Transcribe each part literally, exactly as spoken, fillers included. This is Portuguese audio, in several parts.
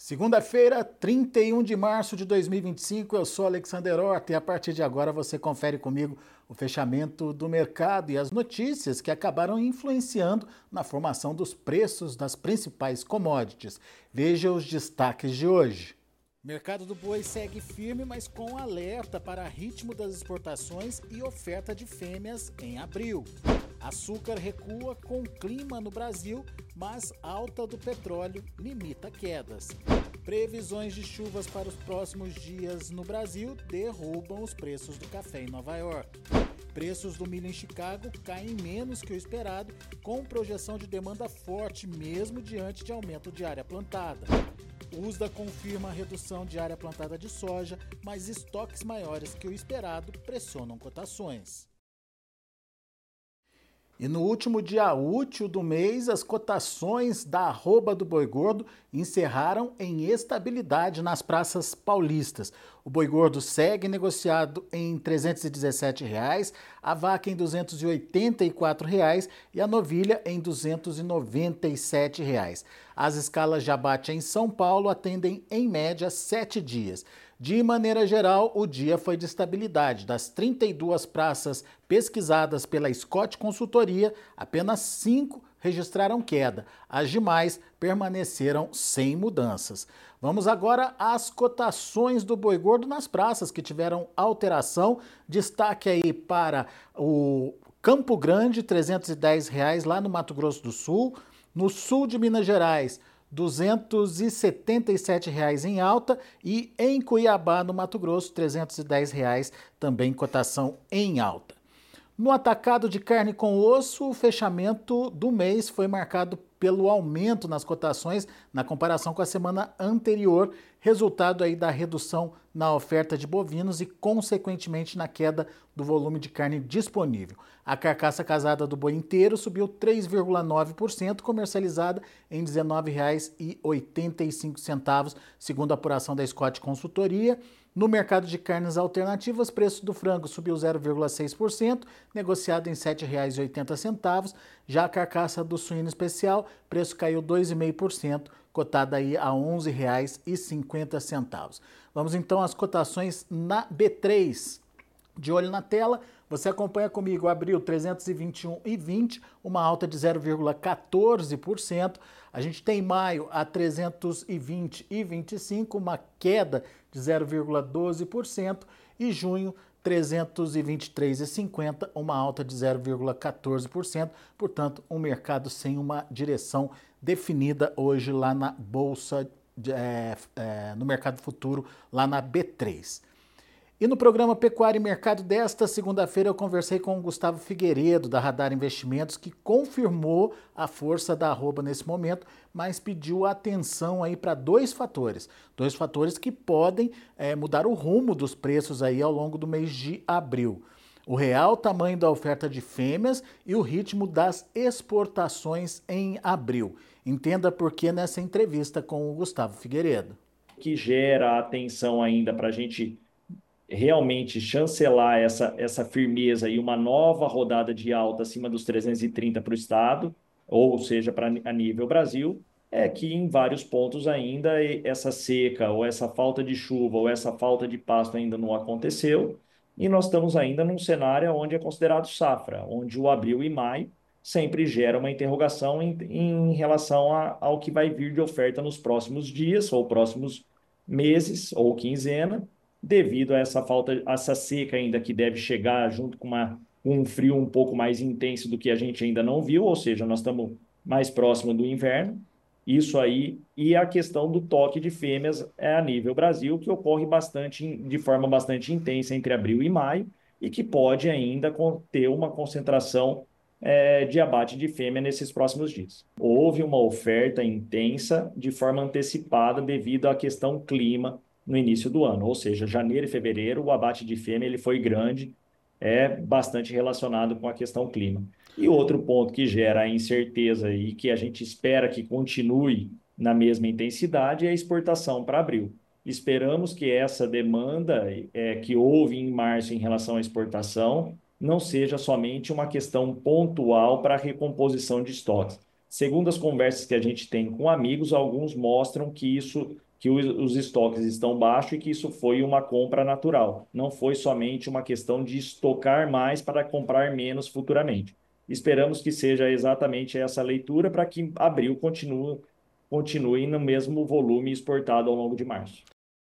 Segunda-feira, trinta e um de março de dois mil e vinte e cinco, eu sou Alexander Horta e a partir de agora você confere comigo o fechamento do mercado e as notícias que acabaram influenciando na formação dos preços das principais commodities. Veja os destaques de hoje. Mercado do boi segue firme, mas com alerta para ritmo das exportações e oferta de fêmeas em abril. Açúcar recua com clima no Brasil, mas alta do petróleo limita quedas. Previsões de chuvas para os próximos dias no Brasil derrubam os preços do café em Nova York. Preços do milho em Chicago caem menos que o esperado, com projeção de demanda forte mesmo diante de aumento de área plantada. U S D A confirma a redução de área plantada de soja, mas estoques maiores que o esperado pressionam cotações. E no último dia útil do mês, as cotações da arroba do boi gordo encerraram em estabilidade nas praças paulistas. O boi gordo segue negociado em trezentos e dezessete reais, a vaca em duzentos e oitenta e quatro reais e a novilha em duzentos e noventa e sete reais. As escalas de abate em São Paulo atendem em média sete dias. De maneira geral, o dia foi de estabilidade. Das trinta e duas praças pesquisadas pela Scott Consultoria, apenas cinco registraram queda. As demais permaneceram sem mudanças. Vamos agora às cotações do boi gordo nas praças que tiveram alteração. Destaque aí para o Campo Grande, trezentos e dez reais lá no Mato Grosso do Sul. No sul de Minas Gerais, duzentos e setenta e sete reais em alta, e em Cuiabá, no Mato Grosso, trezentos e dez reais, também cotação em alta. No atacado de carne com osso, o fechamento do mês foi marcado pelo aumento nas cotações na comparação com a semana anterior, resultado aí da redução na oferta de bovinos e, consequentemente, na queda do volume de carne disponível. A carcaça casada do boi inteiro subiu três vírgula nove por cento, comercializada em dezenove reais e oitenta e cinco centavos, segundo a apuração da Scott Consultoria. No mercado de carnes alternativas, o preço do frango subiu zero vírgula seis por cento, negociado em sete reais e oitenta centavos. Já a carcaça do suíno especial, preço caiu dois vírgula cinco por cento, cotada aí a onze reais e cinquenta centavos. Vamos então às cotações na B três. De olho na tela, você acompanha comigo abril trezentos e vinte e um e vinte, uma alta de zero vírgula quatorze por cento. A gente tem maio a trezentos e vinte e vinte e cinco, uma queda de zero vírgula doze por cento, e junho trezentos e vinte e três e cinquenta, uma alta de zero vírgula quatorze por cento. Portanto, um mercado sem uma direção definida hoje lá na Bolsa, de, é, é, no mercado futuro, lá na B três. E no programa Pecuária e Mercado desta segunda-feira eu conversei com o Gustavo Figueiredo, da Radar Investimentos, que confirmou a força da arroba nesse momento, mas pediu atenção aí para dois fatores. Dois fatores que podem é, mudar o rumo dos preços aí ao longo do mês de abril. O real tamanho da oferta de fêmeas e o ritmo das exportações em abril. Entenda por que nessa entrevista com o Gustavo Figueiredo. Que gera atenção ainda para a gente realmente chancelar essa, essa firmeza e uma nova rodada de alta acima dos trezentos e trinta para o Estado, ou seja, para a nível Brasil, é que em vários pontos ainda essa seca, ou essa falta de chuva, ou essa falta de pasto ainda não aconteceu, e nós estamos ainda num cenário onde é considerado safra, onde o abril e maio sempre gera uma interrogação em, em relação a, ao que vai vir de oferta nos próximos dias, ou próximos meses, ou quinzena, devido a essa falta, a essa seca ainda que deve chegar junto com uma, um frio um pouco mais intenso do que a gente ainda não viu, ou seja, nós estamos mais próximo do inverno, isso aí, e a questão do toque de fêmeas é a nível Brasil, que ocorre bastante, de forma bastante intensa entre abril e maio, e que pode ainda ter uma concentração é, de abate de fêmea nesses próximos dias. Houve uma oferta intensa de forma antecipada devido à questão clima no início do ano, ou seja, janeiro e fevereiro, o abate de fêmea ele foi grande, é bastante relacionado com a questão clima. E outro ponto que gera a incerteza e que a gente espera que continue na mesma intensidade é a exportação para abril. Esperamos que essa demanda é, que houve em março em relação à exportação não seja somente uma questão pontual para a recomposição de estoques. Segundo as conversas que a gente tem com amigos, alguns mostram que isso que os, os estoques estão baixos e que isso foi uma compra natural. Não foi somente uma questão de estocar mais para comprar menos futuramente. Esperamos que seja exatamente essa leitura para que abril continue, continue no mesmo volume exportado ao longo de março.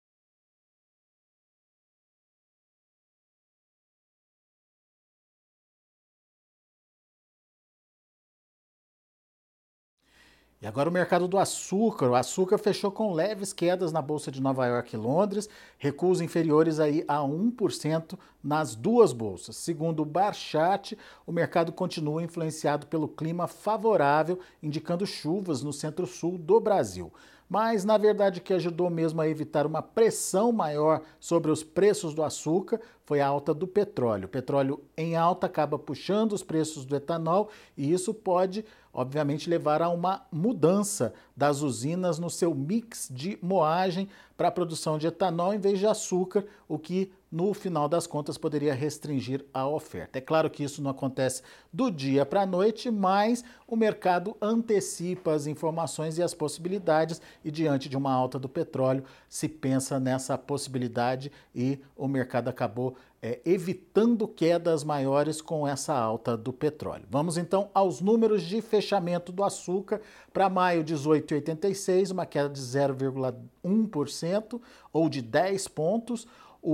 E agora o mercado do açúcar. O açúcar fechou com leves quedas na Bolsa de Nova York e Londres, recuos inferiores aí a um por cento nas duas bolsas. Segundo o Barchat, o mercado continua influenciado pelo clima favorável, indicando chuvas no centro-sul do Brasil. Mas, na verdade, o que ajudou mesmo a evitar uma pressão maior sobre os preços do açúcar foi a alta do petróleo. O petróleo em alta acaba puxando os preços do etanol e isso pode, obviamente, levar a uma mudança das usinas no seu mix de moagem para a produção de etanol em vez de açúcar, o que no final das contas poderia restringir a oferta. É claro que isso não acontece do dia para a noite, mas o mercado antecipa as informações e as possibilidades e diante de uma alta do petróleo se pensa nessa possibilidade e o mercado acabou é, evitando quedas maiores com essa alta do petróleo. Vamos então aos números de fechamento do açúcar para maio, dezoito vírgula oitenta e seis, uma queda de zero vírgula um por cento ou de dez pontos.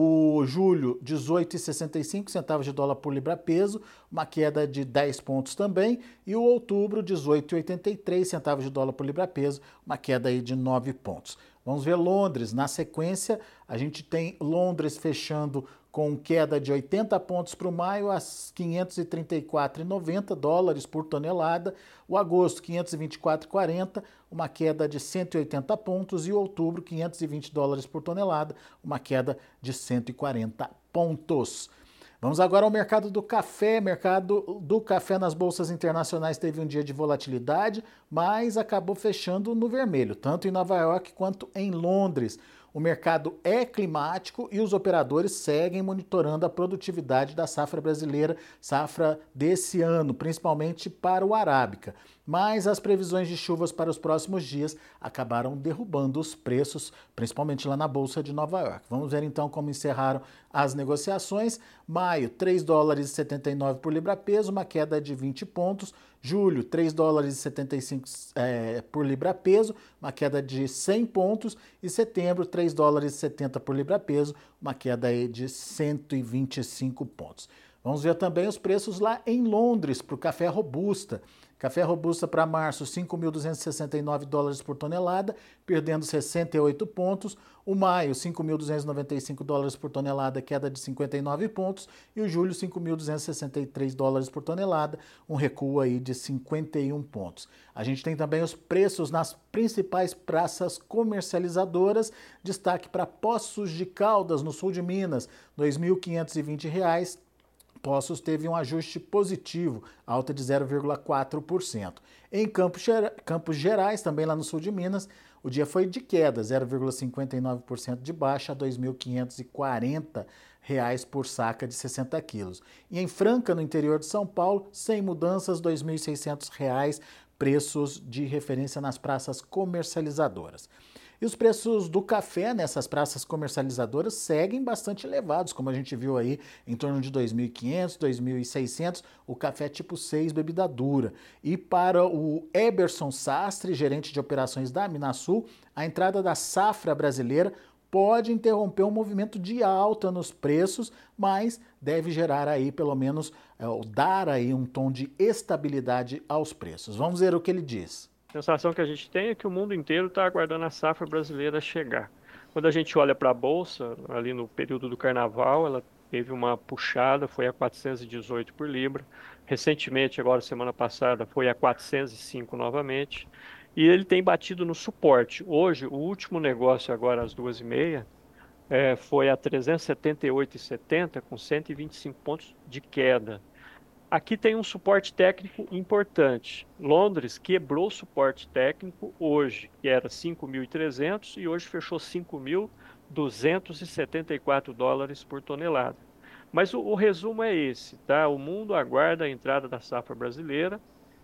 O julho, dezoito vírgula sessenta e cinco centavos de dólar por libra-peso, uma queda de dez pontos também. E o outubro, dezoito vírgula oitenta e três centavos de dólar por libra-peso, uma queda aí de nove pontos. Vamos ver Londres. Na sequência, a gente tem Londres fechando com queda de oitenta pontos para o maio a quinhentos e trinta e quatro vírgula noventa dólares por tonelada. O agosto, quinhentos e vinte e quatro vírgula quarenta, uma queda de cento e oitenta pontos. E o outubro, quinhentos e vinte dólares por tonelada, uma queda de cento e quarenta pontos. Vamos agora ao mercado do café. Mercado do café nas bolsas internacionais teve um dia de volatilidade, mas acabou fechando no vermelho, tanto em Nova York quanto em Londres. O mercado é climático e os operadores seguem monitorando a produtividade da safra brasileira, safra desse ano, principalmente para o arábica. Mas as previsões de chuvas para os próximos dias acabaram derrubando os preços, principalmente lá na Bolsa de Nova York. Vamos ver então como encerraram as negociações. Maio, três dólares e setenta e nove por libra-peso, uma queda de vinte pontos. Julho, três dólares e setenta e cinco é, por libra-peso, uma queda de cem pontos. E setembro, três dólares e setenta por libra-peso, uma queda aí de cento e vinte e cinco pontos. Vamos ver também os preços lá em Londres para o café robusta. Café robusta para março, cinco mil duzentos e sessenta e nove dólares por tonelada, perdendo sessenta e oito pontos. O maio, cinco mil duzentos e noventa e cinco dólares por tonelada, queda de cinquenta e nove pontos. E o julho, cinco mil duzentos e sessenta e três dólares por tonelada, um recuo aí de cinquenta e um pontos. A gente tem também os preços nas principais praças comercializadoras. Destaque para Poços de Caldas, no sul de Minas, dois mil quinhentos e vinte reais. Poços teve um ajuste positivo, alta de zero vírgula quatro por cento. Em Campos, Campos Gerais, também lá no sul de Minas, o dia foi de queda, zero vírgula cinquenta e nove por cento de baixa, a dois mil quinhentos e quarenta reais por saca de sessenta quilos. E em Franca, no interior de São Paulo, sem mudanças, dois mil e seiscentos reais, preços de referência nas praças comercializadoras. E os preços do café nessas praças comercializadoras seguem bastante elevados, como a gente viu aí, em torno de dois mil e quinhentos, dois mil e seiscentos, o café tipo seis bebida dura. E para o Eberson Sastre, gerente de operações da Minasul, a entrada da safra brasileira pode interromper um movimento de alta nos preços, mas deve gerar aí, pelo menos, é, dar aí um tom de estabilidade aos preços. Vamos ver o que ele diz. A sensação que a gente tem é que o mundo inteiro está aguardando a safra brasileira chegar. Quando a gente olha para a Bolsa, ali no período do Carnaval, ela teve uma puxada, foi a quatrocentos e dezoito por libra. Recentemente, agora semana passada, foi a quatrocentos e cinco novamente. E ele tem batido no suporte. Hoje, o último negócio agora às duas e meia, é, foi a trezentos e setenta e oito vírgula setenta com cento e vinte e cinco pontos de queda. Aqui tem um suporte técnico importante. Londres quebrou o suporte técnico hoje, que era cinco mil e trezentos e hoje fechou cinco mil duzentos e setenta e quatro dólares por tonelada. Mas o, o resumo é esse, tá? O mundo aguarda a entrada da safra brasileira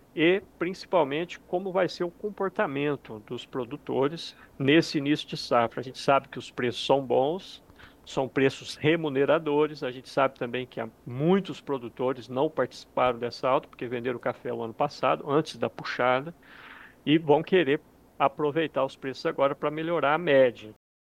e principalmente como vai ser o comportamento dos produtores nesse início de safra. A gente sabe que os preços são bons, são preços remuneradores. A gente sabe também que há muitos produtores não participaram dessa alta porque venderam café o ano passado, antes da puxada, e vão querer aproveitar os preços agora para melhorar a média.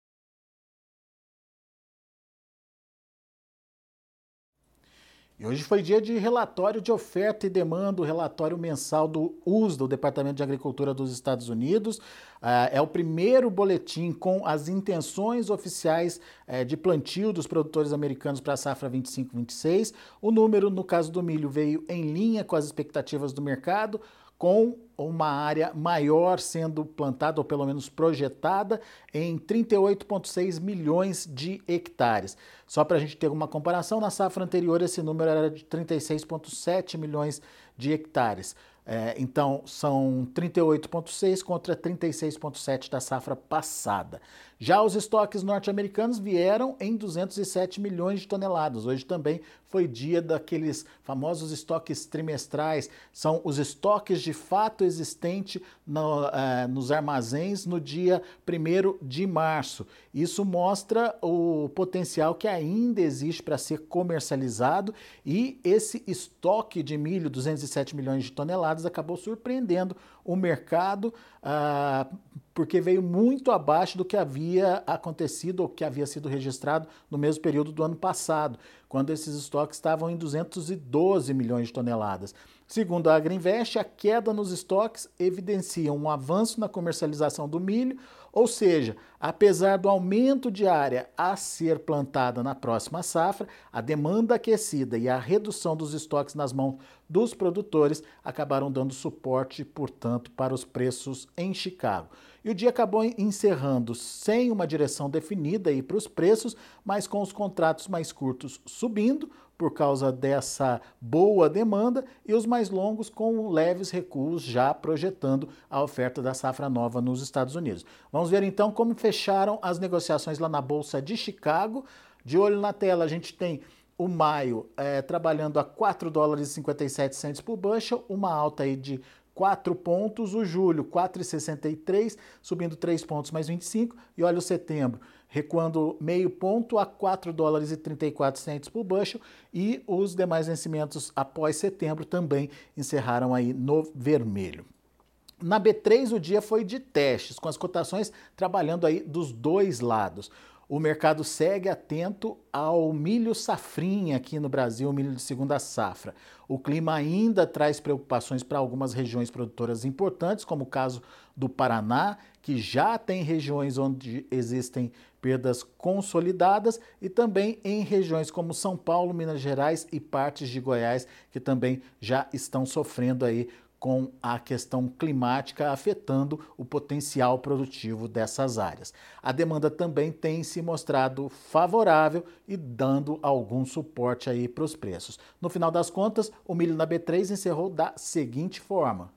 E hoje foi dia de relatório de oferta e demanda, o relatório mensal do U S D A, o Departamento de Agricultura dos Estados Unidos. Uh, é o primeiro boletim com as intenções oficiais uh, de plantio dos produtores americanos para a safra vinte e cinco vinte e seis. O número, no caso do milho, veio em linha com as expectativas do mercado, com uma área maior sendo plantada, ou pelo menos projetada, em trinta e oito vírgula seis milhões de hectares. Só para a gente ter uma comparação, na safra anterior esse número era de trinta e seis vírgula sete milhões de hectares. É, então, são trinta e oito vírgula seis contra trinta e seis vírgula sete da safra passada. Já os estoques norte-americanos vieram em duzentos e sete milhões de toneladas. Hoje também foi dia daqueles famosos estoques trimestrais. São os estoques de fato existentes no, uh, nos armazéns no dia primeiro de março. Isso mostra o potencial que ainda existe para ser comercializado, e esse estoque de milho, duzentos e sete milhões de toneladas, acabou surpreendendo o mercado, ah, porque veio muito abaixo do que havia acontecido ou que havia sido registrado no mesmo período do ano passado, quando esses estoques estavam em duzentos e doze milhões de toneladas. Segundo a Agrinvest, a queda nos estoques evidencia um avanço na comercialização do milho, ou seja, apesar do aumento de área a ser plantada na próxima safra, a demanda aquecida e a redução dos estoques nas mãos dos produtores acabaram dando suporte, portanto, para os preços em Chicago. E o dia acabou encerrando sem uma direção definida aí para os preços, mas com os contratos mais curtos subindo por causa dessa boa demanda, e os mais longos com leves recuos, já projetando a oferta da safra nova nos Estados Unidos. Vamos ver então como fecharam as negociações lá na Bolsa de Chicago. De olho na tela, a gente tem o maio é, trabalhando a quatro dólares e cinquenta e sete centavos por bushel, uma alta aí de quatro pontos. O julho, quatro reais e sessenta e três, subindo três pontos mais vinte e cinco. E olha o setembro, recuando meio ponto a quatro dólares e trinta e quatro centavos por bushel. E os demais vencimentos após setembro também encerraram aí no vermelho. Na B três o dia foi de testes, com as cotações trabalhando aí dos dois lados. O mercado segue atento ao milho safrinha aqui no Brasil, o milho de segunda safra. O clima ainda traz preocupações para algumas regiões produtoras importantes, como o caso do Paraná, que já tem regiões onde existem perdas consolidadas, e também em regiões como São Paulo, Minas Gerais e partes de Goiás, que também já estão sofrendo aí com a questão climática afetando o potencial produtivo dessas áreas. A demanda também tem se mostrado favorável e dando algum suporte aí para os preços. No final das contas, o milho na B três encerrou da seguinte forma.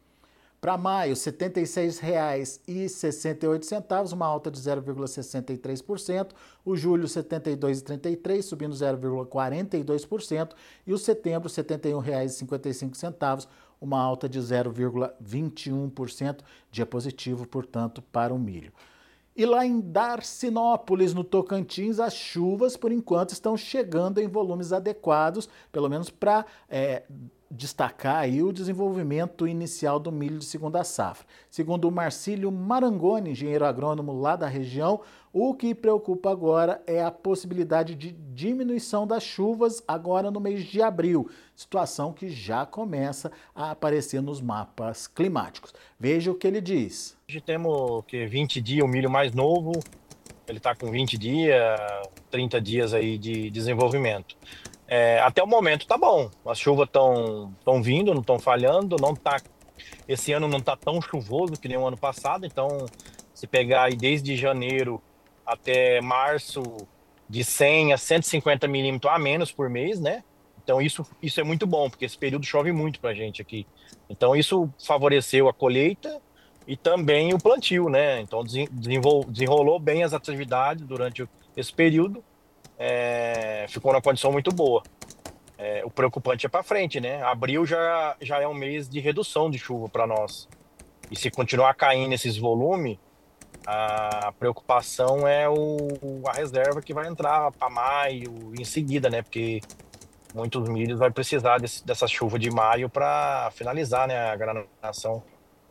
Para maio, setenta e seis reais e sessenta e oito centavos, uma alta de zero vírgula sessenta e três por cento. O julho, setenta e dois reais e trinta e três centavos, subindo zero vírgula quarenta e dois por cento. E o setembro, setenta e um reais e cinquenta e cinco centavos, uma alta de zero vírgula vinte e um por cento, dia positivo, portanto, para o milho. E lá em Darcinópolis, no Tocantins, as chuvas, por enquanto, estão chegando em volumes adequados, pelo menos para é, destacar aí o desenvolvimento inicial do milho de segunda safra. Segundo o Marcílio Marangoni, engenheiro agrônomo lá da região, o que preocupa agora é a possibilidade de diminuição das chuvas agora no mês de abril, situação que já começa a aparecer nos mapas climáticos. Veja o que ele diz. Hoje temos que vinte dias, o milho mais novo, ele está com vinte dias, trinta dias aí de desenvolvimento. É, até o momento tá bom, as chuvas estão estão vindo, não estão falhando, não tá, esse ano não está tão chuvoso que nem o ano passado, então se pegar aí desde janeiro até março, de cem a cento e cinquenta milímetros a menos por mês, né? Então isso, isso é muito bom, porque esse período chove muito pra gente aqui. Então isso favoreceu a colheita e também o plantio, né? Então desenrolou bem as atividades durante esse período, é, ficou numa condição muito boa. É, o preocupante é para frente, né? Abril já, já é um mês de redução de chuva para nós. E se continuar caindo esses volumes, a preocupação é o, a reserva que vai entrar para maio em seguida, né? Porque muitos milhos vai precisar desse, dessa chuva de maio para finalizar, né, a granação.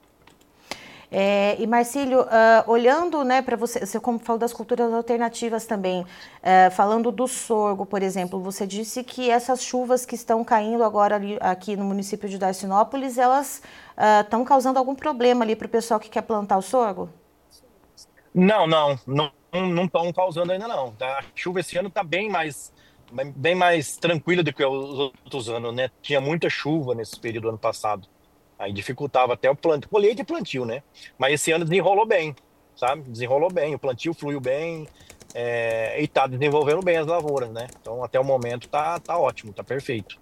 É, e Marcílio, uh, olhando, né, para você, você como falou das culturas alternativas também, uh, falando do sorgo, por exemplo, você disse que essas chuvas que estão caindo agora ali, aqui no município de Darcinópolis, elas estão uh, causando algum problema ali para o pessoal que quer plantar o sorgo? Não, não, não, não estão causando ainda não. A chuva esse ano está bem mais, bem mais tranquila do que os outros anos, né? Tinha muita chuva nesse período do ano passado. Aí dificultava até o plantio, colheita e plantio, né? Mas esse ano desenrolou bem, sabe? Desenrolou bem, o plantio fluiu bem, é, e tá desenvolvendo bem as lavouras, né? Então até o momento tá, tá ótimo, tá perfeito.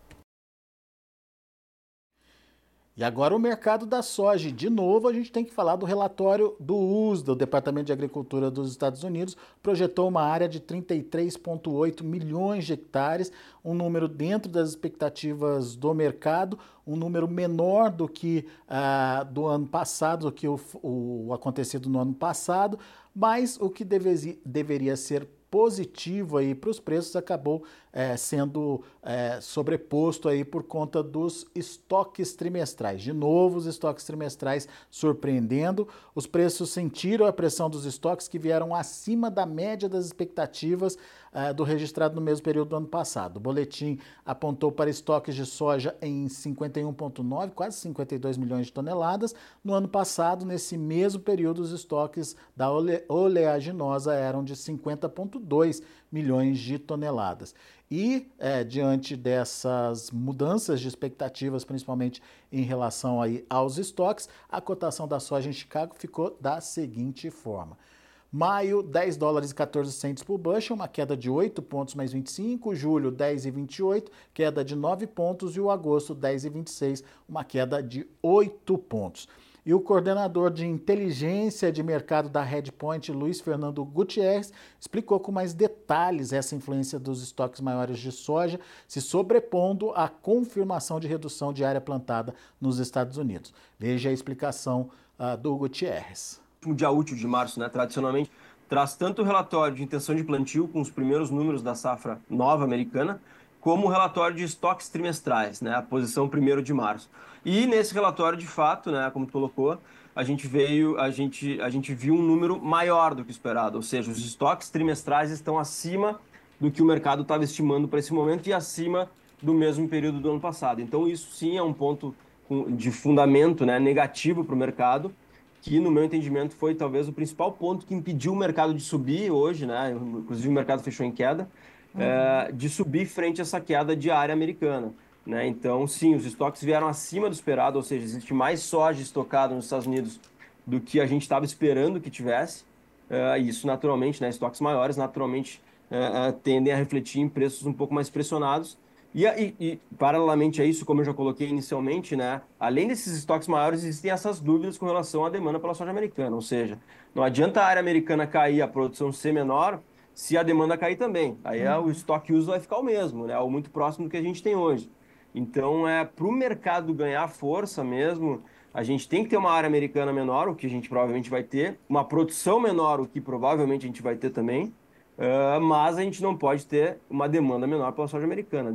E agora o mercado da soja. De novo, a gente tem que falar do relatório do U S D A, o Departamento de Agricultura dos Estados Unidos, projetou uma área de trinta e três vírgula oito milhões de hectares, um número dentro das expectativas do mercado, um número menor do que uh, do ano passado, do que o, o acontecido no ano passado, mas o que deve, deveria ser positivo aí para os preços acabou é, sendo é, sobreposto aí por conta dos estoques trimestrais. De novo, os estoques trimestrais surpreendendo. Os preços sentiram a pressão dos estoques que vieram acima da média das expectativas é, do registrado no mesmo período do ano passado. O boletim apontou para estoques de soja em cinquenta e um vírgula nove, quase cinquenta e dois milhões de toneladas. No ano passado, nesse mesmo período, os estoques da ole oleaginosa eram de cinquenta vírgula dois milhões de toneladas. E, é, diante dessas mudanças de expectativas, principalmente em relação aí aos estoques, a cotação da soja em Chicago ficou da seguinte forma. Maio, dez dólares e quatorze centavos por bushel, uma queda de oito pontos mais vinte e cinco. Julho, dez e vinte e oito, queda de nove pontos. E o agosto, dez e vinte e seis, uma queda de oito pontos. E o coordenador de inteligência de mercado da Redpoint, Luiz Fernando Gutierrez, explicou com mais detalhes essa influência dos estoques maiores de soja, se sobrepondo à confirmação de redução de área plantada nos Estados Unidos. Veja a explicação uh, do Gutierrez. O dia útil de março, né, tradicionalmente, traz tanto o relatório de intenção de plantio com os primeiros números da safra nova americana, como o relatório de estoques trimestrais, né, a posição primeiro de março. E nesse relatório, de fato, né, como tu colocou, a gente veio, a gente, a gente viu um número maior do que esperado, ou seja, os estoques trimestrais estão acima do que o mercado estava estimando para esse momento e acima do mesmo período do ano passado. Então isso sim é um ponto de fundamento, né, negativo para o mercado, que no meu entendimento foi talvez o principal ponto que impediu o mercado de subir hoje, né, inclusive o mercado fechou em queda, uhum. é, de subir frente a essa queda diária americana. Né? Então, sim, os estoques vieram acima do esperado, ou seja, existe mais soja estocada nos Estados Unidos do que a gente estava esperando que tivesse. Uh, isso, naturalmente, né, estoques maiores, naturalmente, uh, uh, tendem a refletir em preços um pouco mais pressionados. E, e, e, paralelamente a isso, como eu já coloquei inicialmente, né, além desses estoques maiores, existem essas dúvidas com relação à demanda pela soja americana. Ou seja, não adianta a área americana cair, a produção ser menor, se a demanda cair também. Aí uhum. o estoque uso vai ficar o mesmo, né, ou muito próximo do que a gente tem hoje. Então, é, para o mercado ganhar força mesmo, a gente tem que ter uma área americana menor, o que a gente provavelmente vai ter, uma produção menor, o que provavelmente a gente vai ter também, uh, mas a gente não pode ter uma demanda menor pela soja americana.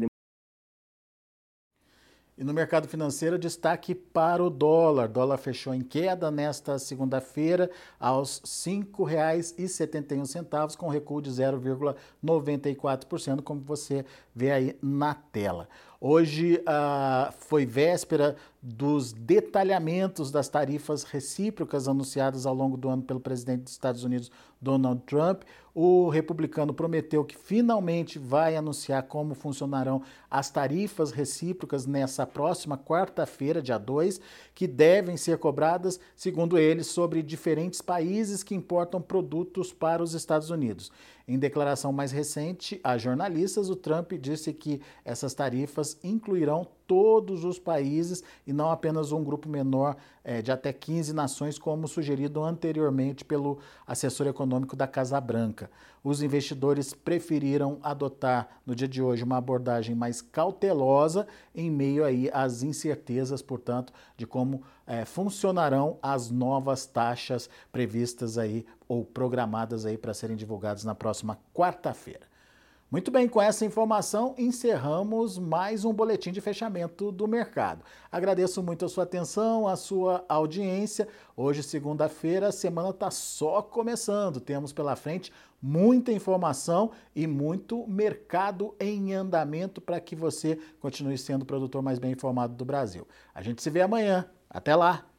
E no mercado financeiro, destaque para o dólar. O dólar fechou em queda nesta segunda-feira aos cinco reais e setenta e um centavos, com recuo de zero vírgula noventa e quatro por cento, como você vê aí na tela. Hoje uh, foi véspera dos detalhamentos das tarifas recíprocas anunciadas ao longo do ano pelo presidente dos Estados Unidos, Donald Trump. O republicano prometeu que finalmente vai anunciar como funcionarão as tarifas recíprocas nessa próxima quarta-feira, dia dois, que devem ser cobradas, segundo ele, sobre diferentes países que importam produtos para os Estados Unidos. Em declaração mais recente a jornalistas, o Trump disse que essas tarifas incluirão todos os países e não apenas um grupo menor é, de até quinze nações, como sugerido anteriormente pelo assessor econômico da Casa Branca. Os investidores preferiram adotar no dia de hoje uma abordagem mais cautelosa em meio aí às incertezas, portanto, de como é, funcionarão as novas taxas previstas aí ou programadas aí para serem divulgadas na próxima quarta-feira. Muito bem, com essa informação encerramos mais um boletim de fechamento do mercado. Agradeço muito a sua atenção, a sua audiência. Hoje, segunda-feira, a semana está só começando. Temos pela frente muita informação e muito mercado em andamento para que você continue sendo o produtor mais bem informado do Brasil. A gente se vê amanhã. Até lá!